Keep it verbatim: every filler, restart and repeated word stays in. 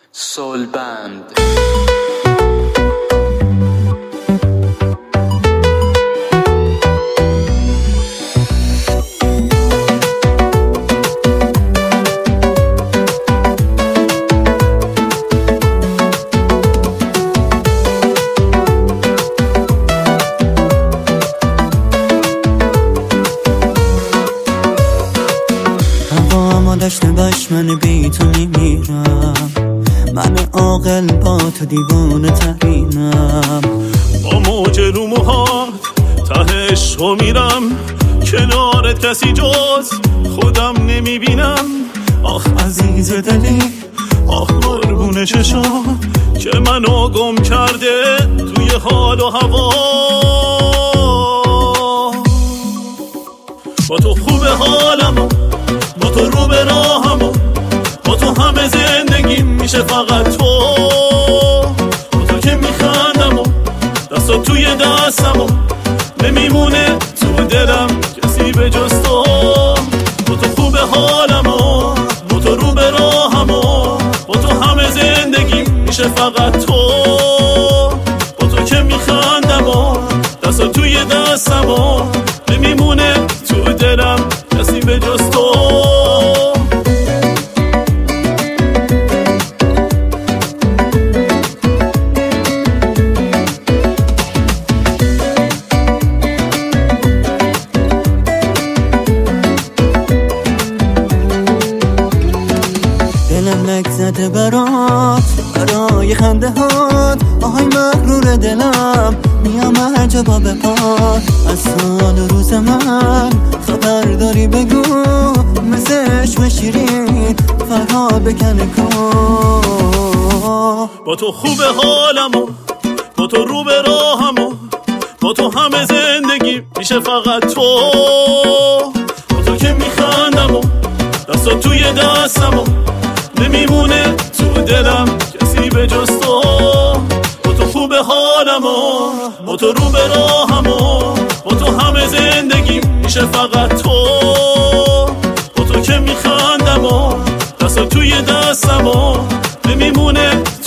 سول بند. هوا داشته باش من بی تو میمیرم، من عاقل با تو دیوانه ترینم. با موج رو موهات تهش رو میرم، کنارت کسی جز خودم نمیبینم. آخ عزیز دلی، آخ قربون چشا که منو گم کرده توی حال و هوا. با تو خوب حالمو، با تو رو به راهمو، با تو همه زندگی میشه فقط تو. با تو که میخندم و دستا توی دستم و نمیمونه تو دلم کسی به جز تو. با تو خوب حالمو، با تو رو به راهمو، با تو همه زندگی میشه فقط تو. با تو که میخندم و دستا توی دستم و نمیمونه تو دلم کسی به جز تو. دلم لک زده برات، برای خنده هات. آهای مغرور دلم، میام هر جا با بپات. از سال و روز من خبر داری بگو، مثل عشق شیرین فرهاد بکنه کن. با تو خوب حالمو، با تو رو به راهمو، با تو همه زندگی میشه فقط تو. با تو که میخندم و دستا توی دستم و نمیمونه تو دلم کسی به جز تو. با تو خوب حالمو، با تو رو به راهمو، با تو همه زندگی میشه فقط تو. با تو که میخندم و دستا توی دستم و نمیمونه